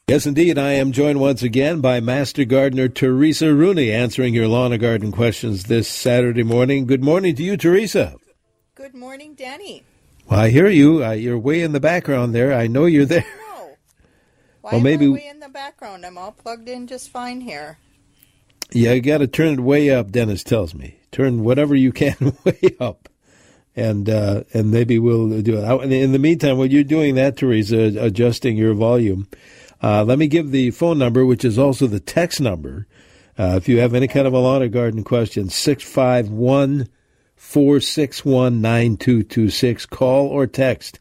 Yes, indeed. I am joined once again by Master Gardener Teresa Rooney, answering your lawn and garden questions this Saturday morning. Good morning to you, Teresa. Good morning, Danny. Well, I hear you. You're way in the background there. I know you're there. No. Why Well, am maybe I way in the background? I'm all plugged in just fine here. Yeah, you got to turn it way up, Dennis tells me. Turn whatever you can way up, and maybe we'll do it. In the meantime, while you're doing that, Teresa, adjusting your volume, let me give the phone number, which is also the text number. If you have any kind of a lawn or garden question, 651-461-9226. Call or text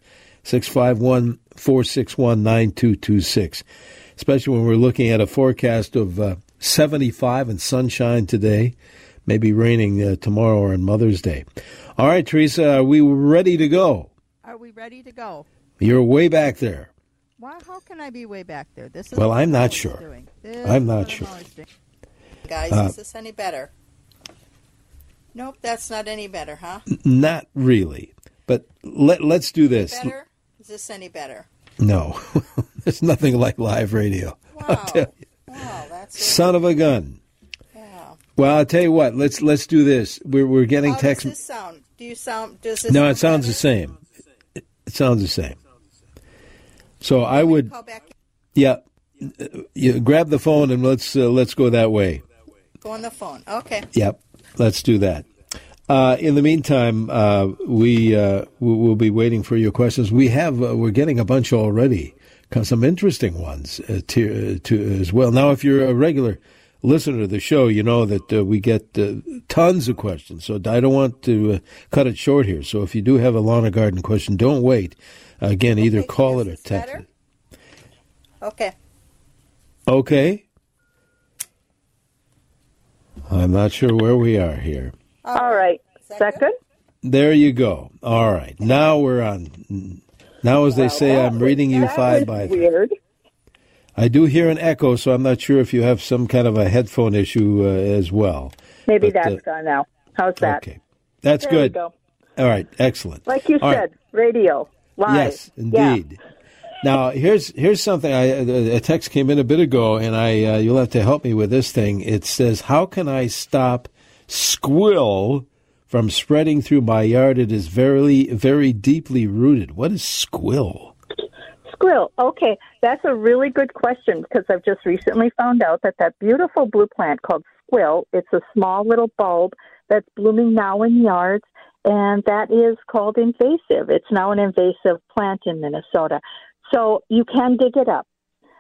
651-461-9226, especially when we're looking at a forecast of 75 and sunshine today, maybe raining tomorrow or on Mother's Day. All right, Teresa, are we ready to go? Are we ready to go? You're way back there. Why? How can I be way back there? This is well, I'm not sure. I'm not sure. Guys, is this any better? Nope, that's not any better, huh? Not really. But let's do this. Better? Is this any better? No. There's nothing like live radio. Wow. I'll tell you. Wow, that's son of a gun. Yeah. Well, I'll tell you what. Let's do this. We're getting text. How does this sound? Does this No, sound it sounds better? the same. It sounds the same. So I would. Call back. Yeah. You grab the phone and let's go that way. Go on the phone. Okay. Yep. Let's do that. In the meantime, we'll be waiting for your questions. We're getting a bunch already, some interesting ones to as well. Now, if you're a regular listener to the show, you know that we get tons of questions. So I don't want to cut it short here. So if you do have a lawn or garden question, don't wait. Again, either call it or text it. Okay. Okay. I'm not sure where we are here. All right. Second? There you go. All right. Now we're on. Now, as they say, I'm reading you 5 by 3. Weird. I do hear an echo, so I'm not sure if you have some kind of a headphone issue as well. Maybe that's gone now. How's that? Okay. That's there good. We go. All right. Excellent. Like you said, radio, live. Yes, indeed. Yeah. Now, here's something. A text came in a bit ago, and you'll have to help me with this thing. It says, how can I stop squill from spreading through my yard? It is very, very deeply rooted. What is squill? Squill. Okay, that's a really good question because I've just recently found out that beautiful blue plant called squill, it's a small little bulb that's blooming now in yards, and that is called invasive. It's now an invasive plant in Minnesota. So you can dig it up,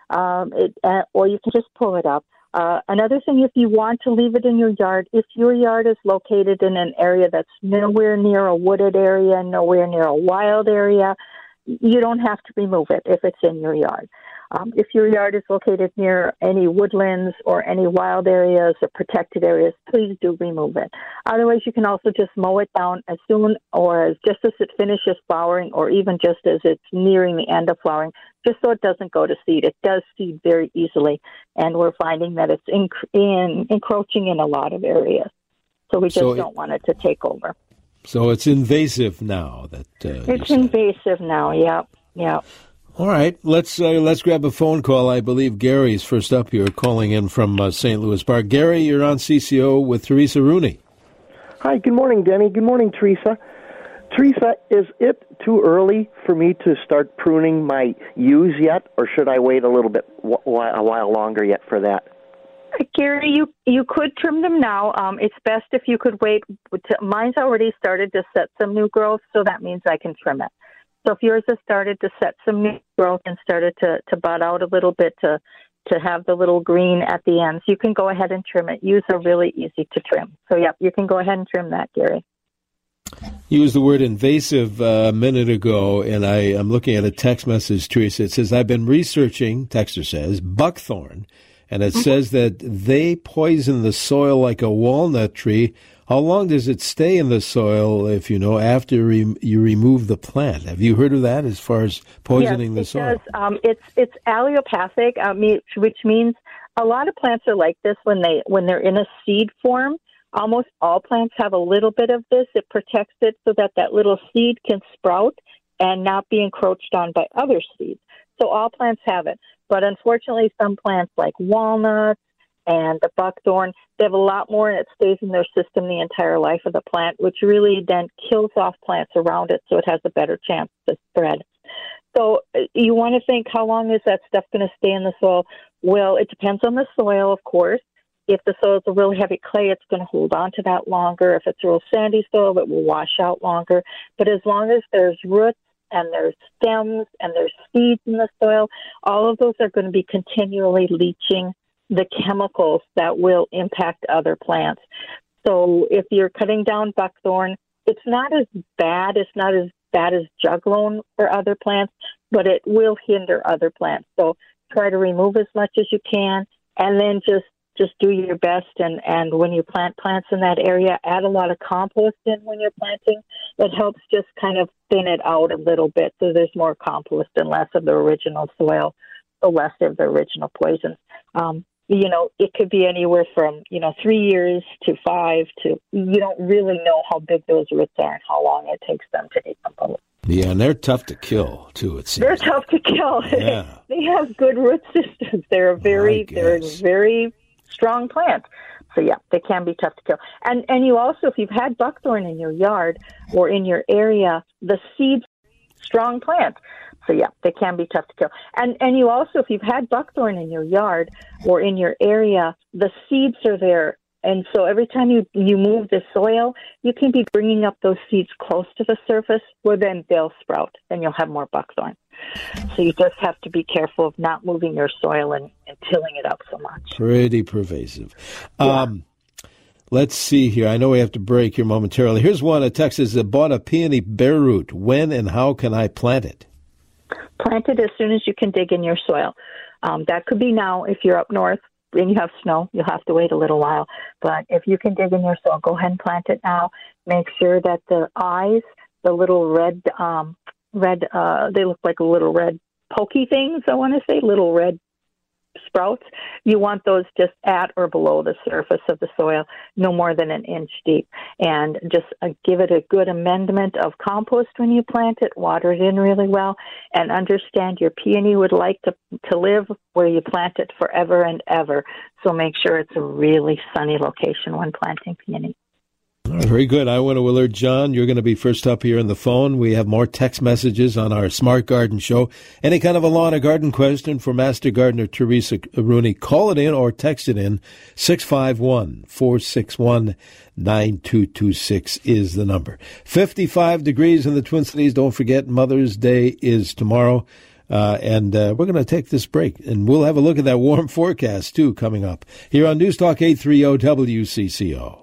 or you can just pull it up. Another thing, if you want to leave it in your yard, if your yard is located in an area that's nowhere near a wooded area, nowhere near a wild area, you don't have to remove it if it's in your yard. If your yard is located near any woodlands or any wild areas or protected areas, please do remove it. Otherwise, you can also just mow it down as soon or just as it finishes flowering or even just as it's nearing the end of flowering, just so it doesn't go to seed. It does seed very easily, and we're finding that it's encroaching in a lot of areas. So we just don't want it to take over. So it's invasive now. It's invasive now, yeah. All right, let's grab a phone call. I believe Gary's first up here, calling in from St. Louis Park. Gary, you're on CCO with Teresa Rooney. Hi, good morning, Denny. Good morning, Teresa. Teresa, is it too early for me to start pruning my yews yet, or should I wait a little bit, a while longer yet for that? Gary, you could trim them now. It's best if you could wait. Mine's already started to set some new growth, so that means I can trim it. So if yours has started to set some new growth and started to bud out a little bit to have the little green at the ends, you can go ahead and trim it. Yews are really easy to trim. So, you can go ahead and trim that, Gary. You used the word invasive a minute ago, and I'm looking at a text message, Teresa. It says, I've been researching, texter says, buckthorn, and it says that they poison the soil like a walnut tree. How long does it stay in the soil, if you know, after you remove the plant? Have you heard of that as far as poisoning the soil? Yes, it's allelopathic, which means a lot of plants are like this when they're in a seed form. Almost all plants have a little bit of this. It protects it so that little seed can sprout and not be encroached on by other seeds. So all plants have it. But unfortunately, some plants like walnuts and the buckthorn, they have a lot more, and it stays in their system the entire life of the plant, which really then kills off plants around it, so it has a better chance to spread. So you want to think, how long is that stuff going to stay in the soil? Well, it depends on the soil, of course. If the soil is a really heavy clay, it's going to hold on to that longer. If it's a real sandy soil, it will wash out longer. But as long as there's roots and there's stems and there's seeds in the soil, all of those are going to be continually leaching the chemicals that will impact other plants. So if you're cutting down buckthorn, it's not as bad. It's not as bad as juglone for other plants, but it will hinder other plants. So try to remove as much as you can, and then just do your best. And when you plant plants in that area, add a lot of compost in when you're planting. It helps just kind of thin it out a little bit, so there's more compost and less of the original soil, so less of the original poisons. It could be anywhere from, 3 years to 5 to, you don't really know how big those roots are and how long it takes them to decompose. Yeah, and they're tough to kill, too, it seems. They're tough to kill. Yeah. They have good root systems. They're a very strong plant. So, yeah, they can be tough to kill. And you also, if you've had buckthorn in your yard or in your area, the seeds, strong plant. So, yeah, they can be tough to kill. And you also, if you've had buckthorn in your yard or in your area, the seeds are there. And so every time you move the soil, you can be bringing up those seeds close to the surface, where then they'll sprout, and you'll have more buckthorn. So you just have to be careful of not moving your soil and tilling it up so much. Pretty pervasive. Yeah. Let's see here. I know we have to break here momentarily. Here's one at Texas that bought a peony bare root. When and how can I plant it? Plant it as soon as you can dig in your soil. That could be now. If you're up north and you have snow, you'll have to wait a little while. But if you can dig in your soil, go ahead and plant it now. Make sure that the eyes, the little red, they look like little red pokey things, I want to say, little red sprouts. You want those just at or below the surface of the soil, no more than an inch deep. And just give it a good amendment of compost when you plant it, water it in really well, and understand your peony would like to live where you plant it forever and ever. So make sure it's a really sunny location when planting peony. All right, very good. I want to alert John, you're going to be first up here on the phone. We have more text messages on our Smart Garden show. Any kind of a lawn or garden question for Master Gardener Teresa Rooney, call it in or text it in. 651-461-9226 is the number. 55 degrees in the Twin Cities. Don't forget, Mother's Day is tomorrow. And we're going to take this break, and we'll have a look at that warm forecast, too, coming up here on News Talk 830 WCCO.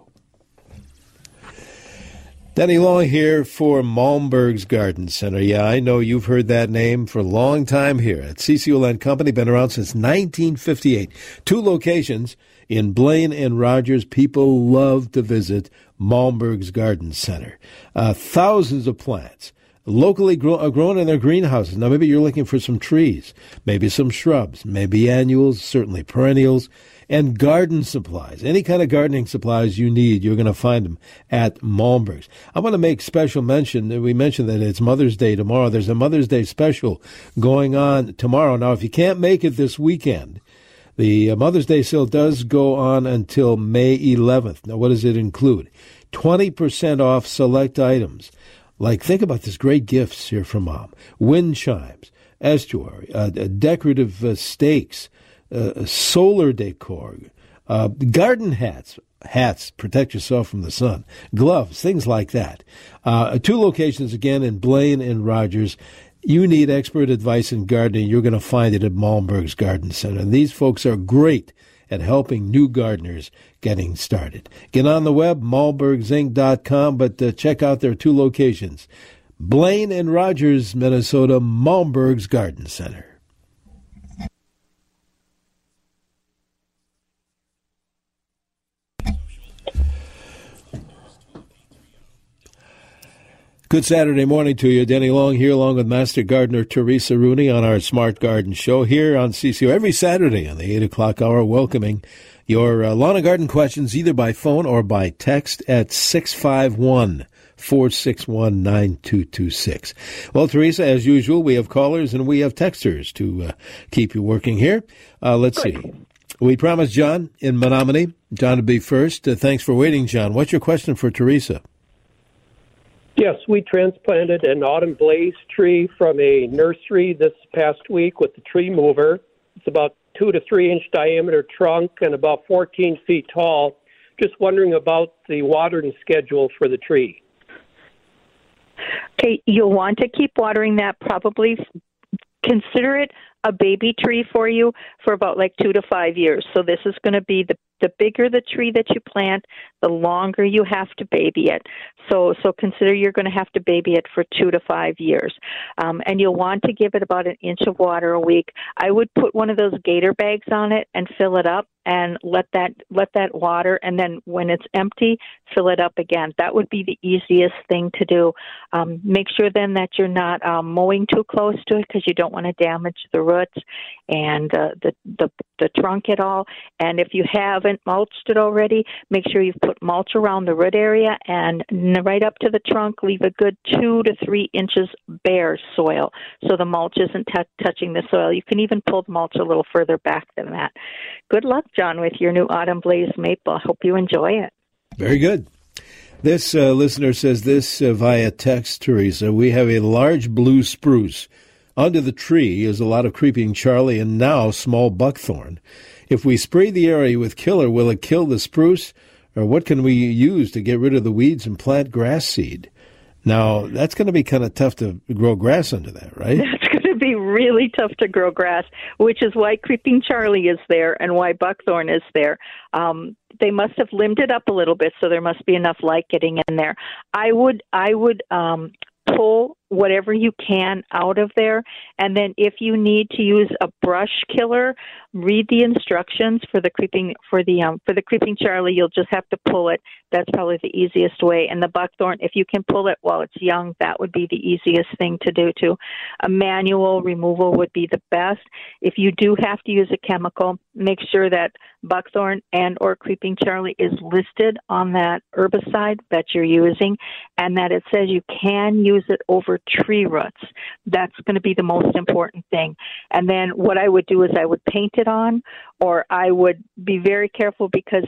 Denny Long here for Malmberg's Garden Center. Yeah, I know you've heard that name for a long time here at CCO Land Company. Been around since 1958. 2 locations in Blaine and Rogers. People love to visit Malmberg's Garden Center. Thousands of plants locally grown in their greenhouses. Now, maybe you're looking for some trees, maybe some shrubs, maybe annuals, certainly perennials, and garden supplies. Any kind of gardening supplies you need, you're going to find them at Malmberg's. I want to make special mention that we mentioned that it's Mother's Day tomorrow. There's a Mother's Day special going on tomorrow. Now, if you can't make it this weekend, the Mother's Day sale does go on until May 11th. Now, what does it include? 20% off select items. Like, think about this, great gifts here from Mom. Wind chimes, estuary, decorative stakes, solar decor, garden hats, protect yourself from the sun, gloves, things like that. 2 locations again in Blaine and Rogers. You need expert advice in gardening. You're going to find it at Malmberg's Garden Center. And these folks are great at helping new gardeners getting started. Get on the web, malmbergsinc.com, but check out their 2 locations, Blaine and Rogers, Minnesota, Malmberg's Garden Center. Good Saturday morning to you. Denny Long here along with Master Gardener Teresa Rooney on our Smart Garden Show here on CCO every Saturday on the 8 o'clock hour, welcoming your lawn and garden questions either by phone or by text at 651 461-9226. Well, Teresa, as usual, we have callers and we have texters to keep you working here. Let's see. We promised John in Menominee. John to be first. Thanks for waiting, John. What's your question for Teresa? Yes, we transplanted an autumn blaze tree from a nursery this past week with the tree mover. It's about 2 to 3 inch diameter trunk and about 14 feet tall. Just wondering about the watering schedule for the tree. Okay, you'll want to keep watering that. Probably consider it a baby tree for you for about 2 to 5 years. So this is going to be the bigger the tree that you plant, the longer you have to baby it. So consider you're going to have to baby it for 2 to 5 years. And you'll want to give it about an inch of water a week. I would put one of those gator bags on it and fill it up and let that water, and then when it's empty, fill it up again. That would be the easiest thing to do. Make sure then that you're not mowing too close to it because you don't want to damage the roots and the trunk at all. And if you haven't mulched it already, make sure you've put mulch around the root area and right up to the trunk, leave a good 2 to 3 inches bare soil so the mulch isn't touching the soil. You can even pull the mulch a little further back than that. Good luck, John, with your new Autumn Blaze maple. I hope you enjoy it. Very good. This listener says this via text, Teresa. We have a large blue spruce. Under the tree is a lot of creeping Charlie and now small buckthorn. If we spray the area with killer, will it kill the spruce? Or what can we use to get rid of the weeds and plant grass seed? Now, that's going to be kind of tough to grow grass under that, right? That's going to be really tough to grow grass, which is why Creeping Charlie is there and why buckthorn is there. They must have limbed it up a little bit, so there must be enough light getting in there. I would pull whatever you can out of there, and then if you need to use a brush killer, read the instructions for the creeping Charlie. You'll just have to pull it. That's probably the easiest way. And the buckthorn, if you can pull it while it's young, that would be the easiest thing to do too. A manual removal would be the best. If you do have to use a chemical, make sure that buckthorn and or creeping Charlie is listed on that herbicide that you're using, and that it says you can use it over tree roots. That's going to be the most important thing. And then what I would do is I would paint it on, or I would be very careful because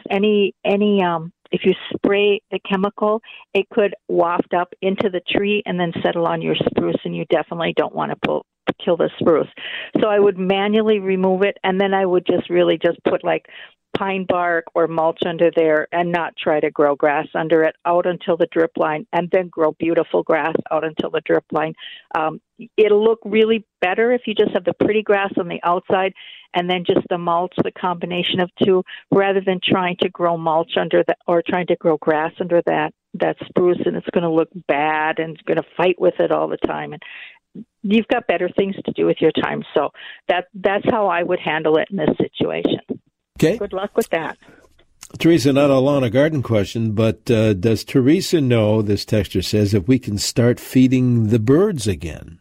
if you spray the chemical, it could waft up into the tree and then settle on your spruce, and you definitely don't want to kill the spruce. So I would manually remove it, and then I would just put pine bark or mulch under there and not try to grow grass under it out until the drip line, and then grow beautiful grass out until the drip line. It'll look really better if you just have the pretty grass on the outside and then just the mulch, the combination of two, rather than trying to grow mulch under or trying to grow grass under that spruce, and it's going to look bad and it's going to fight with it all the time. And you've got better things to do with your time. So that's how I would handle it in this situation. Okay. Good luck with that. Teresa, not a lawn or garden question, but does Teresa know, this texter says, if we can start feeding the birds again?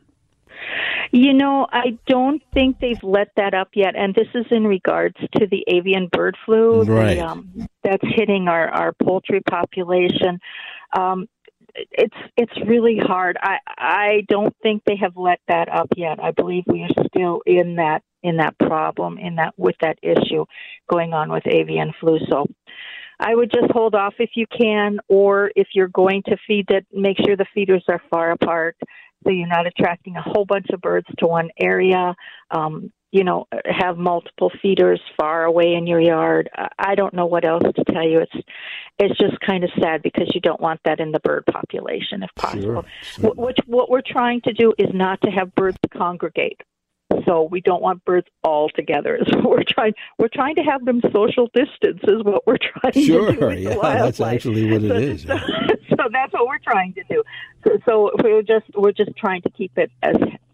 I don't think they've let that up yet, and this is in regards to the avian bird flu that's hitting our poultry population. It's really hard. I don't think they have let that up yet. I believe we are still in that problem, with that issue going on with avian flu. So I would just hold off if you can, or if you're going to feed it, make sure the feeders are far apart so you're not attracting a whole bunch of birds to one area. Have multiple feeders far away in your yard. I don't know what else to tell you. It's just kind of sad because you don't want that in the bird population if possible. Sure. What we're trying to do is not to have birds congregate. So we don't want birds all together. So we're trying to have them social distance is what we're trying to do. Sure, yeah, that's actually what it is. So that's what we're trying to do. So we're just trying to keep it as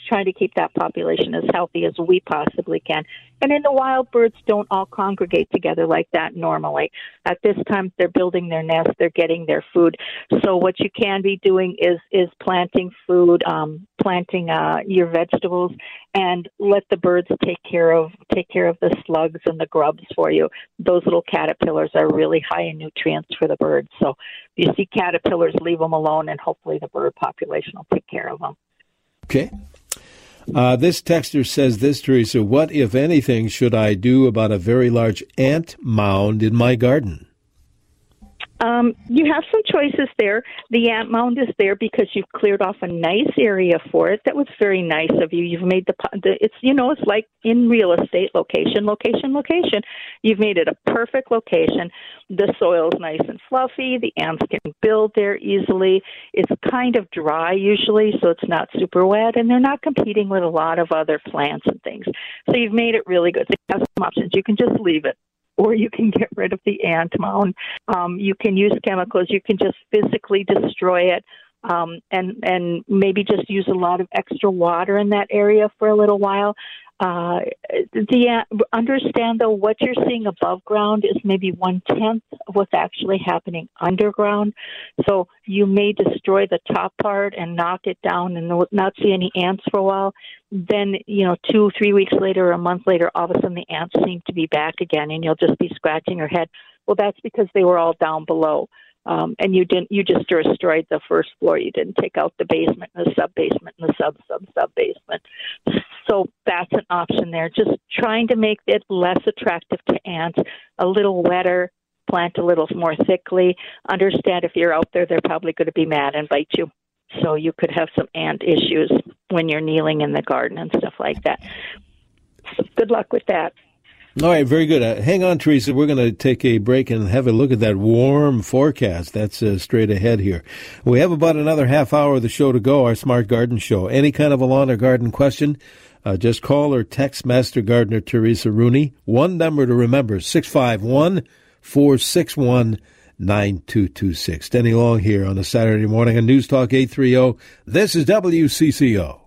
trying to keep that population as healthy as we possibly can. And in the wild, birds don't all congregate together like that normally. At this time, they're building their nest, they're getting their food. So what you can be doing is planting food, planting your vegetables, and let the birds take care of the slugs and the grubs for you. Those little caterpillars are really high in nutrients for the birds. So if you see caterpillars, leave them alone, and hopefully the bird population will take care of them. Okay. This texter says this, Teresa: what, if anything, should I do about a very large ant mound in my garden? You have some choices there. The ant mound is there because you've cleared off a nice area for it. That was very nice of you. You've made it's like in real estate, location. You've made it a perfect location. The soil's nice and fluffy. The ants can build there easily. It's kind of dry usually, so it's not super wet, and they're not competing with a lot of other plants and things. So you've made it really good. So you have some options. You can just leave it, or you can get rid of the ant mound. You can use chemicals. You can just physically destroy it, and maybe just use a lot of extra water in that area for a little while. Understand, though, what you're seeing above ground is maybe 1/10 of what's actually happening underground. So you may destroy the top part and knock it down and not see any ants for a while. Then, 2-3 weeks later or a month later, all of a sudden the ants seem to be back again, and you'll just be scratching your head. Well, that's because they were all down below. And you just destroyed the first floor. You didn't take out the basement and the sub-basement and the sub-basement. So that's an option there. Just trying to make it less attractive to ants, a little wetter, plant a little more thickly. Understand if you're out there, they're probably going to be mad and bite you. So you could have some ant issues when you're kneeling in the garden and stuff like that. So good luck with that. All right, very good. Hang on, Teresa. We're going to take a break and have a look at that warm forecast. That's straight ahead here. We have about another half hour of the show to go, our Smart Garden Show. Any kind of a lawn or garden question, just call or text Master Gardener Teresa Rooney. One number to remember, 651-461-9226. Denny Long here on a Saturday morning on News Talk 830. This is WCCO.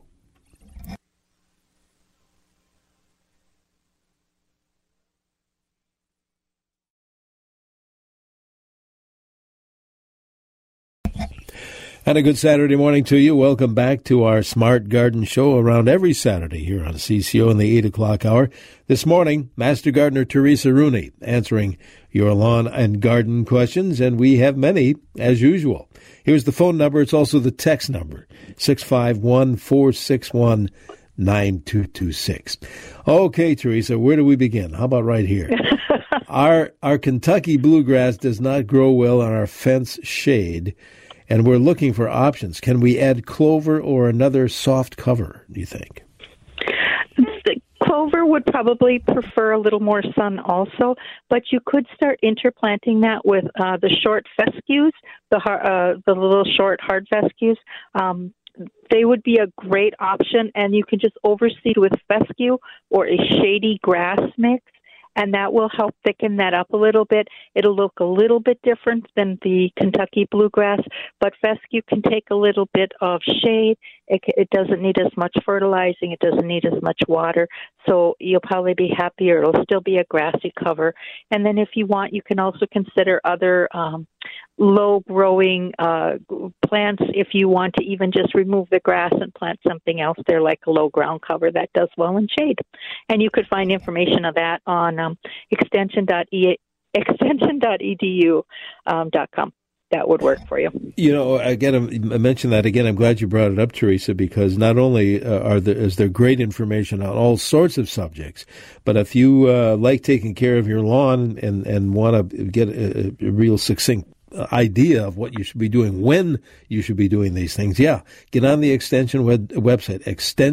And a good Saturday morning to you. Welcome back to our Smart Garden Show around every Saturday here on CCO in the 8 o'clock hour. This morning, Master Gardener Teresa Rooney answering your lawn and garden questions, and we have many, as usual. Here's the phone number. It's also the text number, 651-461-9226. Okay, Teresa, where do we begin? How about right here? Our Kentucky bluegrass does not grow well on our fence shade, and we're looking for options. Can we add clover or another soft cover, do you think? The clover would probably prefer a little more sun also, but you could start interplanting that with the short fescues, the little short hard fescues. They would be a great option, and you can just overseed with fescue or a shady grass mix, and that will help thicken that up a little bit. It'll look a little bit different than the Kentucky bluegrass, but fescue can take a little bit of shade. It doesn't need as much fertilizing. It doesn't need as much water, so you'll probably be happier. It'll still be a grassy cover. And then if you want, you can also consider other low-growing plants if you want to even just remove the grass and plant something else there, like a low-ground cover that does well in shade. And you could find information of that on extension.edu.com. That would work for you. Again, I mentioned that again. I'm glad you brought it up, Teresa, because not only is there great information on all sorts of subjects, but if you like taking care of your lawn and want to get a real succinct idea of what you should be doing, when you should be doing these things, get on the Extension website,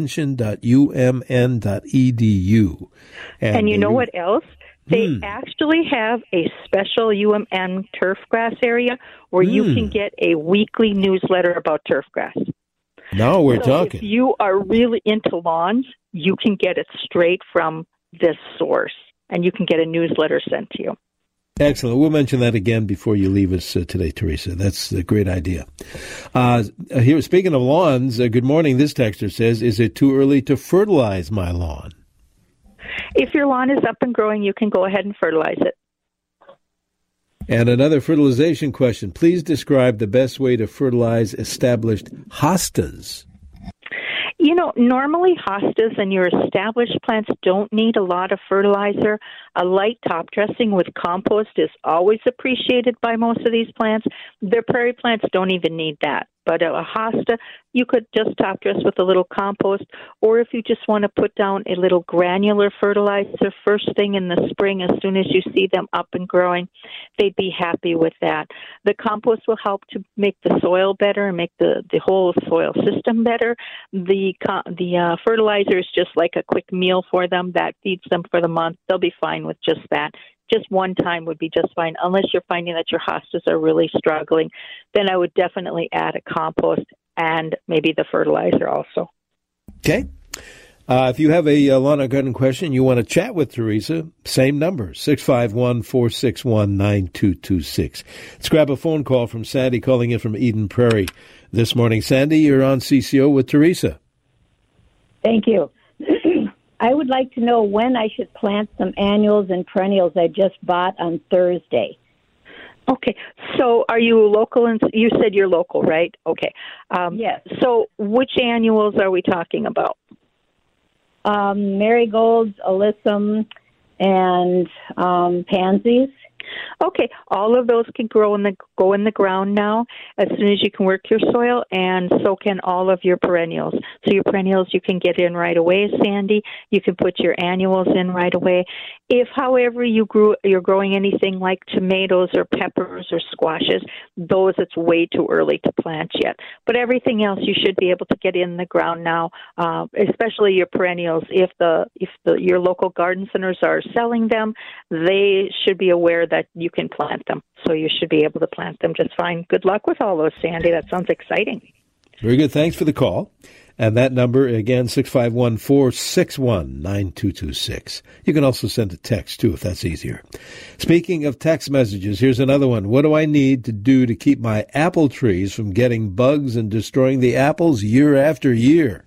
extension.umn.edu. And you know what else? They actually have a special UMN turfgrass area where you can get a weekly newsletter about turfgrass. Now we're talking. If you are really into lawns, you can get it straight from this source, and you can get a newsletter sent to you. Excellent. We'll mention that again before you leave us today, Teresa. That's a great idea. Here, speaking of lawns, good morning. This texter says, is it too early to fertilize my lawn? If your lawn is up and growing, you can go ahead and fertilize it. And another fertilization question. Please describe the best way to fertilize established hostas. You know, normally hostas and your established plants don't need a lot of fertilizer. A light top dressing with compost is always appreciated by most of these plants. Their prairie plants don't even need that. But a hosta, you could just top dress with a little compost, or if you just want to put down a little granular fertilizer first thing in the spring, as soon as you see them up and growing, they'd be happy with that. The compost will help to make the soil better and make the whole soil system better. The fertilizer is just like a quick meal for them that feeds them for the month. They'll be fine with just that. Just one time would be just fine, unless you're finding that your hostas are really struggling. Then I would definitely add a compost and maybe the fertilizer also. Okay. If you have a lawn or garden question, you want to chat with Teresa, same number, 651-461-9226. Let's grab a phone call from Sandy calling in from Eden Prairie this morning. Sandy, you're on CCO with Teresa. Thank you. I would like to know when I should plant some annuals and perennials I just bought on Thursday. Okay. So are you local? And you said you're local, right? Okay. Yes. So which annuals are we talking about? Marigolds, alyssum, and pansies. Okay, all of those can go in the ground now as soon as you can work your soil, and so can all of your perennials. So your perennials you can get in right away, Sandy. You can put your annuals in right away. If, however, you're growing anything like tomatoes or peppers or squashes, those it's way too early to plant yet. But everything else you should be able to get in the ground now, especially your perennials. If your local garden centers are selling them, they should be aware that you can plant them. So you should be able to plant them just fine. Good luck with all those, Sandy. That sounds exciting. Very good. Thanks for the call. And that number, again, 651-461-9226. You can also send a text, too, if that's easier. Speaking of text messages, here's another one. What do I need to do to keep my apple trees from getting bugs and destroying the apples year after year?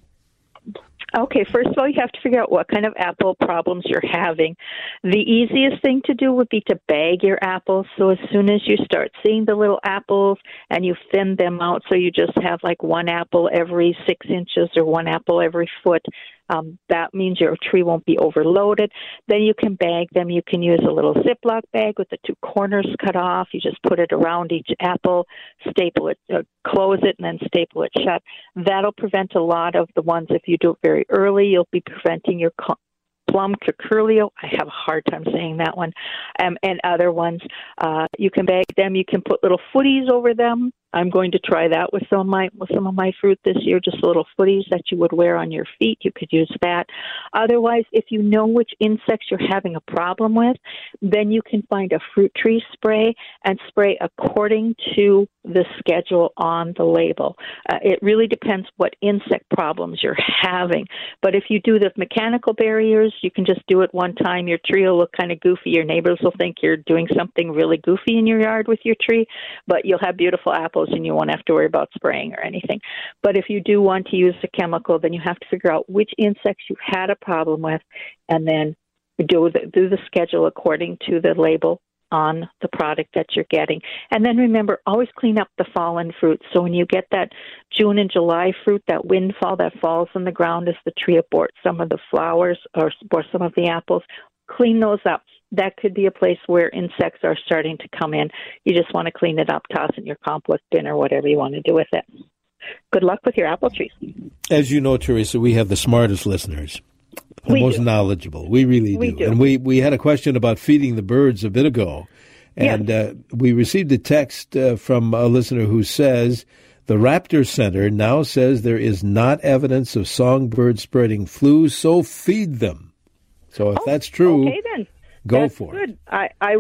Okay, first of all, you have to figure out what kind of apple problems you're having. The easiest thing to do would be to bag your apples. So as soon as you start seeing the little apples and you thin them out, so you just have like one apple every 6 inches or one apple every foot, that means your tree won't be overloaded. Then you can bag them. You can use a little Ziploc bag with the two corners cut off. You just put it around each apple, staple it, close it, and then staple it shut. That'll prevent a lot of the ones, if you do it very early, you'll be preventing your plum curculio. I have a hard time saying that one. And other ones. You can bag them. You can put little footies over them. I'm going to try that with some of my fruit this year, just little footies that you would wear on your feet. You could use that. Otherwise, if you know which insects you're having a problem with, then you can find a fruit tree spray and spray according to the schedule on the label. It really depends what insect problems you're having. But if you do the mechanical barriers, you can just do it one time. Your tree will look kind of goofy. Your neighbors will think you're doing something really goofy in your yard with your tree, but you'll have beautiful apples and you won't have to worry about spraying or anything. But if you do want to use the chemical, then you have to figure out which insects you've had a problem with and then do the schedule according to the label on the product that you're getting. And then remember, always clean up the fallen fruit. So when you get that June and July fruit, that windfall that falls on the ground as the tree aborts some of the flowers or some of the apples, clean those up. That could be a place where insects are starting to come in. You just want to clean it up, toss it in your compost bin or whatever you want to do with it. Good luck with your apple trees. As you know, Teresa, we have the smartest listeners, the most knowledgeable. We really do. And we had a question about feeding the birds a bit ago. And we received a text from a listener who says, the Raptor Center now says there is not evidence of songbirds spreading flu, so feed them. So if that's true, okay, then. That's for good. it. I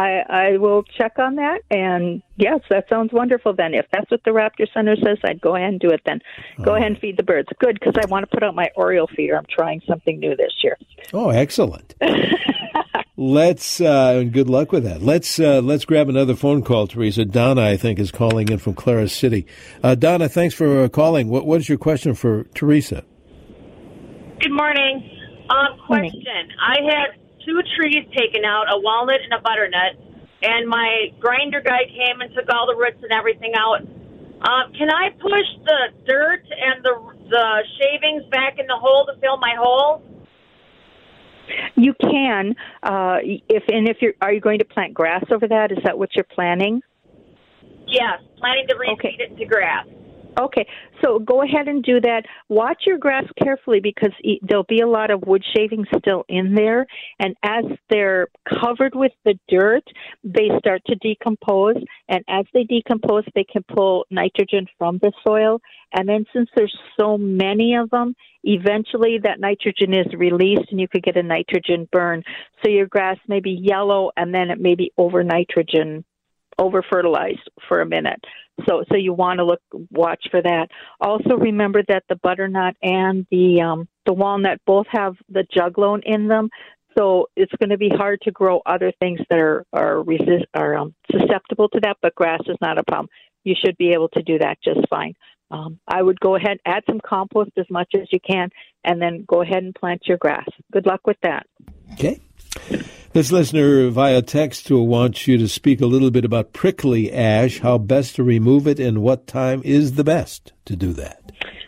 will check on that, and yes, that sounds wonderful then. If that's what the Raptor Center says, I'd go ahead and do it then. Go ahead and feed the birds. Good, because I want to put out my Oriole feeder. I'm trying something new this year. Oh, excellent. And good luck with that. Let's grab another phone call, Teresa. Donna, I think, is calling in from Clara City. Donna, thanks for calling. What is your question for Teresa? Good morning. Question. I had 2 trees taken out, a walnut and a butternut, and my grinder guy came and took all the roots and everything out. Can I push the dirt and the shavings back in the hole to fill my hole? You can. Are you going to plant grass over that? Is that what you're planning? Yes, planning to reseed it to grass. Okay, so go ahead and do that. Watch your grass carefully because there'll be a lot of wood shavings still in there, and as they're covered with the dirt, they start to decompose, and as they decompose, they can pull nitrogen from the soil, and then since there's so many of them, eventually that nitrogen is released and you could get a nitrogen burn. So your grass may be yellow, and then it may be over-fertilized for a minute. So you want to watch for that. Also remember that the butternut and the walnut both have the juglone in them, so it's going to be hard to grow other things that are susceptible to that, but grass is not a problem. You should be able to do that just fine. I would go ahead, add some compost as much as you can, and then go ahead and plant your grass. Good luck with that. Okay. This listener via text will want you to speak a little bit about prickly ash, how best to remove it, and what time is the best to do that.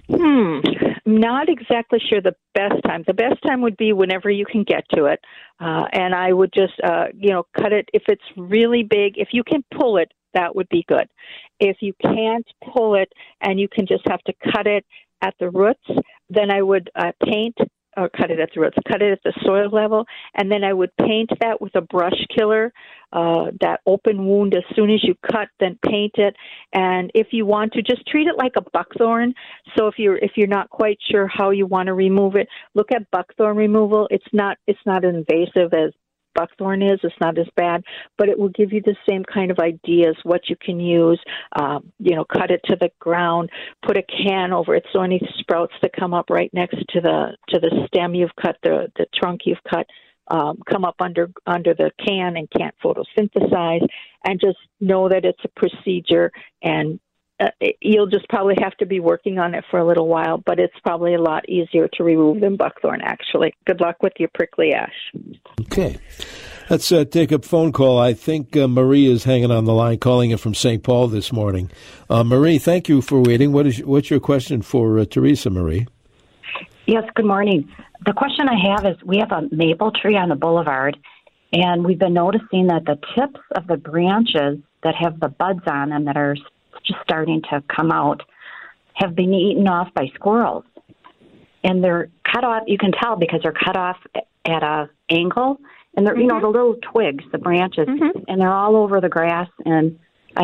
Not exactly sure the best time. The best time would be whenever you can get to it. And I would just, cut it. If it's really big, if you can pull it, that would be good. If you can't pull it and you can just have to cut it at the roots, then I would paint or cut it at the roots, cut it at the soil level, and then I would paint that with a brush killer, that open wound as soon as you cut, then paint it. And if you want to, just treat it like a buckthorn. So if you're not quite sure how you want to remove it, look at buckthorn removal. It's not as invasive as buckthorn is. It's not as bad, but it will give you the same kind of ideas what you can use. Cut it to the ground, put a can over it so any sprouts that come up right next to the stem you've cut, the trunk you've cut, come up under the can and can't photosynthesize, and just know that it's a procedure, and you'll just probably have to be working on it for a little while, but it's probably a lot easier to remove than buckthorn, actually. Good luck with your prickly ash. Okay. Let's take a phone call. I think Marie is hanging on the line, calling in from St. Paul this morning. Marie, thank you for waiting. What's your question for Teresa, Marie? Yes, good morning. The question I have is, we have a maple tree on the boulevard, and we've been noticing that the tips of the branches that have the buds on them that are just starting to come out have been eaten off by squirrels. And they're cut off, you can tell because they're cut off at a angle, and they're, the little twigs, the branches, and they're all over the grass. And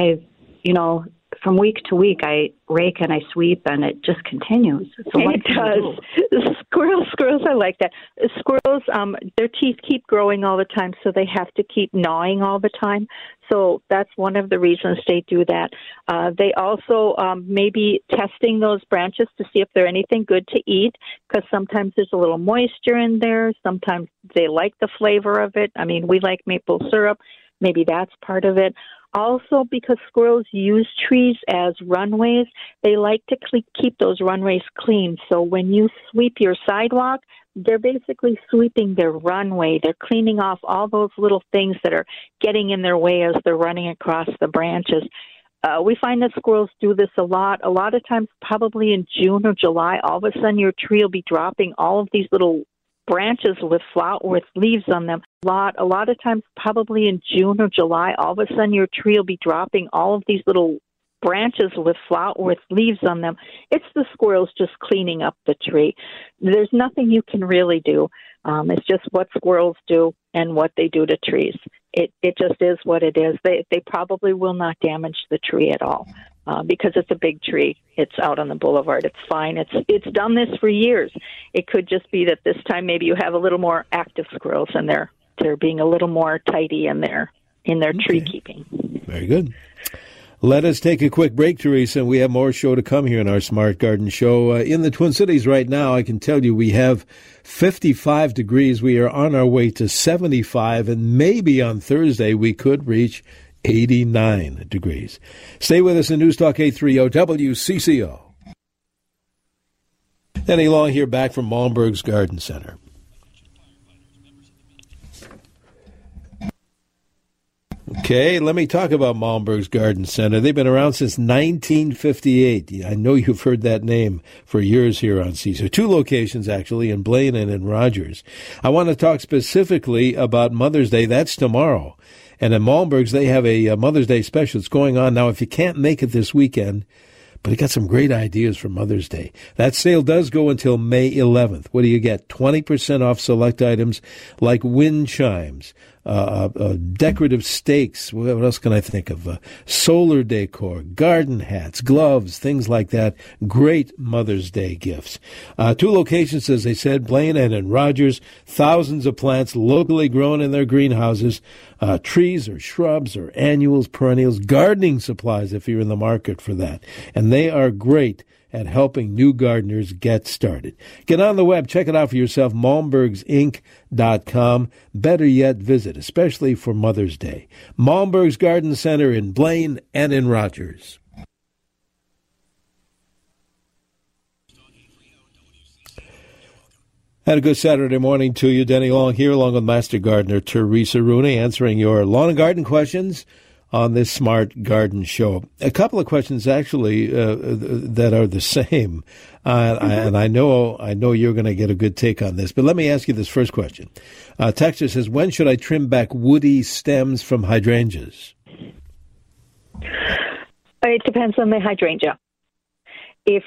from week to week, I rake and I sweep, and it just continues. So it does. Squirrels, I like that. Squirrels, their teeth keep growing all the time, so they have to keep gnawing all the time. So that's one of the reasons they do that. They also may be testing those branches to see if they're anything good to eat, because sometimes there's a little moisture in there. Sometimes they like the flavor of it. I mean, we like maple syrup. Maybe that's part of it. Also, because squirrels use trees as runways, they like to keep those runways clean. So when you sweep your sidewalk, they're basically sweeping their runway. They're cleaning off all those little things that are getting in their way as they're running across the branches. We find that squirrels do this a lot. A lot of times, probably in June or July, all of a sudden your tree will be dropping all of these little branches with leaves on them. A lot of times, probably in June or July, all of a sudden your tree will be dropping all of these little branches with leaves on them. It's the squirrels just cleaning up the tree. There's nothing you can really do. It's just what squirrels do and what they do to trees. It just is what it is. They probably will not damage the tree at all. Because it's a big tree. It's out on the boulevard. It's fine. It's done this for years. It could just be that this time maybe you have a little more active squirrels and they're being a little more tidy in their tree keeping. Very good. Let us take a quick break, Teresa, and we have more show to come here in our Smart Garden Show. In the Twin Cities right now, I can tell you we have 55 degrees. We are on our way to 75, and maybe on Thursday we could reach 89 degrees. Stay with us in News Talk 830 WCCO. Denny Long here, back from Malmberg's Garden Center. Okay, let me talk about Malmberg's Garden Center. They've been around since 1958. I know you've heard that name for years here on CSO. 2 locations, actually, in Blaine and in Rogers. I want to talk specifically about Mother's Day. That's tomorrow. And in Malmberg's, they have a Mother's Day special that's going on. Now, if you can't make it this weekend, but he got some great ideas for Mother's Day. That sale does go until May 11th. What do you get? 20% off select items like wind chimes, decorative stakes. What else can I think of? Solar decor, garden hats, gloves, things like that. Great Mother's Day gifts. 2 locations, as I said, Blaine and in Rogers. Thousands of plants locally grown in their greenhouses. Trees or shrubs or annuals, perennials, gardening supplies if you're in the market for that. And they are great at helping new gardeners get started. Get on the web, check it out for yourself, malmbergsinc.com. Better yet, visit, especially for Mother's Day. Malmberg's Garden Center in Blaine and in Rogers. And a good Saturday morning to you. Denny Long here, along with Master Gardener Teresa Rooney, answering your lawn and garden questions on this Smart Garden Show. A couple of questions, actually, that are the same. And I know you're going to get a good take on this. But let me ask you this first question. Texture says, when should I trim back woody stems from hydrangeas? It depends on the hydrangea. If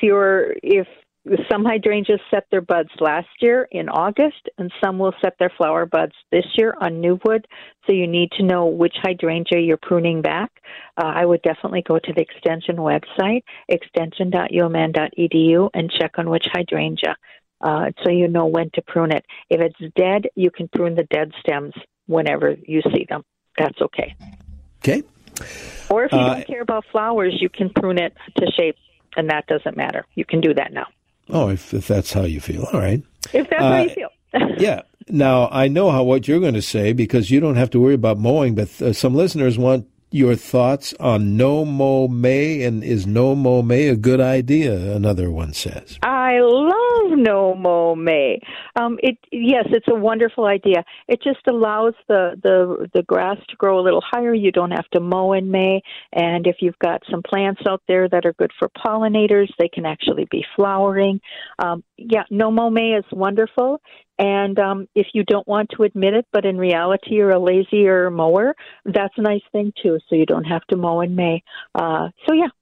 some hydrangeas set their buds last year in August, and some will set their flower buds this year on new wood. So you need to know which hydrangea you're pruning back. I would definitely go to the Extension website, extension.umn.edu, and check on which hydrangea so you know when to prune it. If it's dead, you can prune the dead stems whenever you see them. That's okay. Okay. Or if you don't care about flowers, you can prune it to shape, and that doesn't matter. You can do that now. Oh, if that's how you feel. All right. If that's how you feel. Yeah. Now, I know what you're going to say because you don't have to worry about mowing, but some listeners want your thoughts on No Mow May, and is No Mow May a good idea, another one says. I love No Mow May. Yes, it's a wonderful idea. It just allows the grass to grow a little higher. You don't have to mow in May, and if you've got some plants out there that are good for pollinators, they can actually be flowering. No Mow May is wonderful. And if you don't want to admit it, but in reality you're a lazier mower, that's a nice thing too. So you don't have to mow in May. I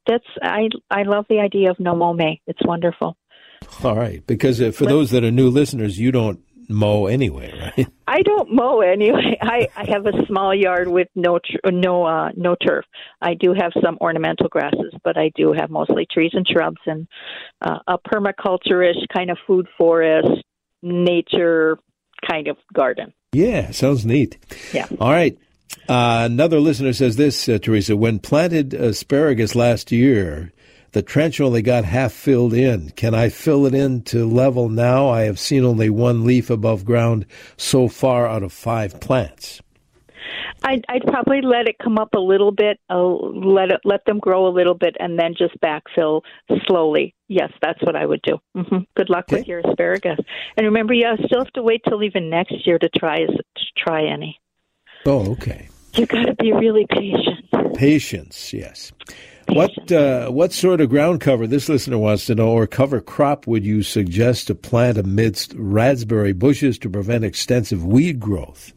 love the idea of No Mow May. It's wonderful. All right, because for those that are new listeners, you don't mow anyway, right? I don't mow anyway. I have a small yard with no turf. I do have some ornamental grasses, but I do have mostly trees and shrubs and a permaculture-ish kind of food forest, nature kind of garden. Yeah, sounds neat. Yeah. All right. Another listener says this, Teresa, when planted asparagus last year, the trench only got half filled in. Can I fill it in to level now? I have seen only one leaf above ground so far out of 5 plants. I'd probably let it come up a little bit, let them grow a little bit, and then just backfill slowly. Yes, that's what I would do. Mm-hmm. Good luck with your asparagus. And remember, you still have to wait till even next year to try any. Oh, okay. You got to be really patient. Patience, yes. What sort of ground cover, this listener wants to know, or cover crop would you suggest to plant amidst raspberry bushes to prevent extensive weed growth?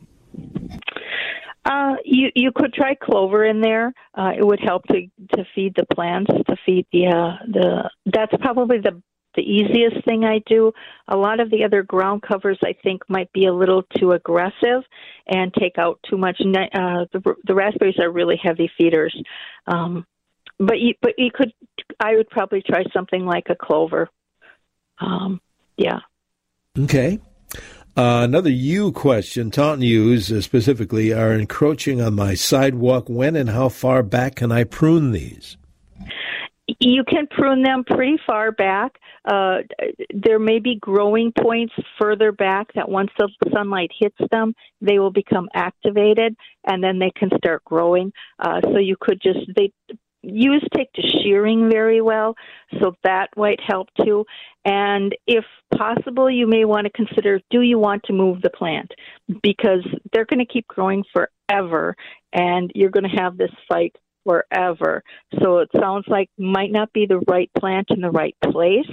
You could try clover in there. It would help to feed the plants, to feed that's probably the easiest thing I do. A lot of the other ground covers I think might be a little too aggressive and take out too much. The raspberries are really heavy feeders. But you could, I would probably try something like a clover. Yeah. Okay. Another yew question. Taunton yews specifically are encroaching on my sidewalk. When and how far back can I prune these? You can prune them pretty far back. There may be growing points further back that once the sunlight hits them, they will become activated, and then they can start growing. So you could yews take to shearing very well, so that might help too. And if possible, you may want to consider, do you want to move the plant? Because they're going to keep growing forever, and you're going to have this fight forever. So it sounds like might not be the right plant in the right place.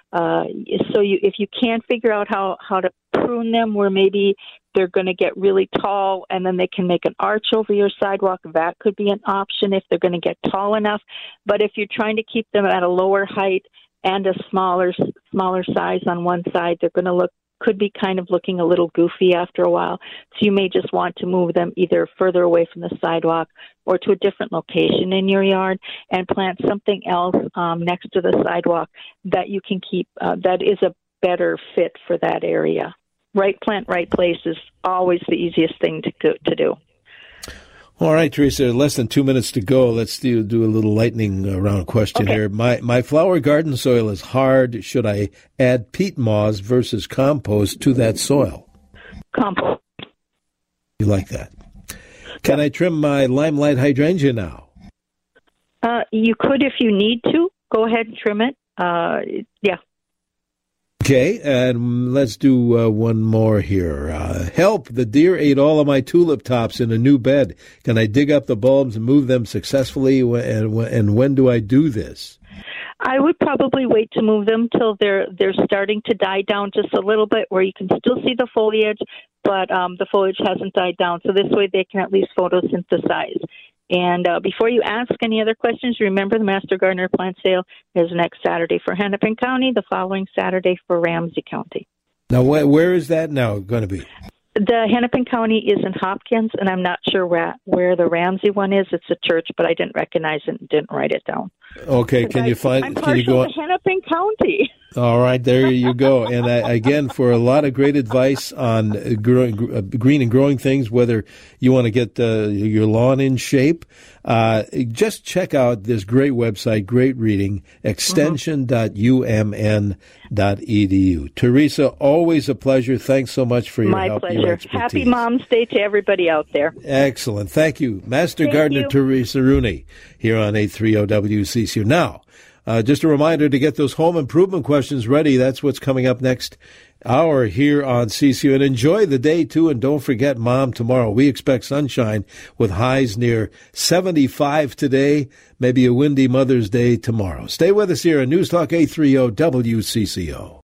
If you can't figure out how to prune them where maybe they're going to get really tall and then they can make an arch over your sidewalk, that could be an option if they're going to get tall enough. But if you're trying to keep them at a lower height and a smaller size on one side, they're going to could be kind of looking a little goofy after a while. So you may just want to move them either further away from the sidewalk or to a different location in your yard and plant something else next to the sidewalk that you can keep, that is a better fit for that area. Right plant, right place is always the easiest thing to do. All right, Teresa, less than 2 minutes to go. Let's do a little lightning round question here. My flower garden soil is hard. Should I add peat moss versus compost to that soil? Compost. You like that? Can I trim my limelight hydrangea now? You could if you need to. Go ahead and trim it. Yeah. Okay, and let's do one more here. Help, the deer ate all of my tulip tops in a new bed. Can I dig up the bulbs and move them successfully, and when do I do this? I would probably wait to move them till they're starting to die down just a little bit where you can still see the foliage, but the foliage hasn't died down. So this way they can at least photosynthesize. And before you ask any other questions, remember the Master Gardener plant sale is next Saturday for Hennepin County, the following Saturday for Ramsey County. Now, where is that now going to be? The Hennepin County is in Hopkins, and I'm not sure where the Ramsey one is. It's a church, but I didn't recognize it and didn't write it down. Okay, can you find? I'm can you go partial to Hennepin County. All right, there you go. And again, for a lot of great advice on green and growing things, whether you want to get your lawn in shape, just check out this great website, great reading, extension.umn.edu. Teresa, always a pleasure. Thanks so much for your help. My pleasure. Your expertise. Happy Mom's Day to everybody out there. Excellent. Thank you. Master Gardener Teresa Rooney here on 830 WCCO. Now, just a reminder to get those home improvement questions ready. That's what's coming up next hour here on CCO. And enjoy the day, too. And don't forget, Mom, tomorrow. We expect sunshine with highs near 75 today, maybe a windy Mother's Day tomorrow. Stay with us here on News Talk 830 WCCO.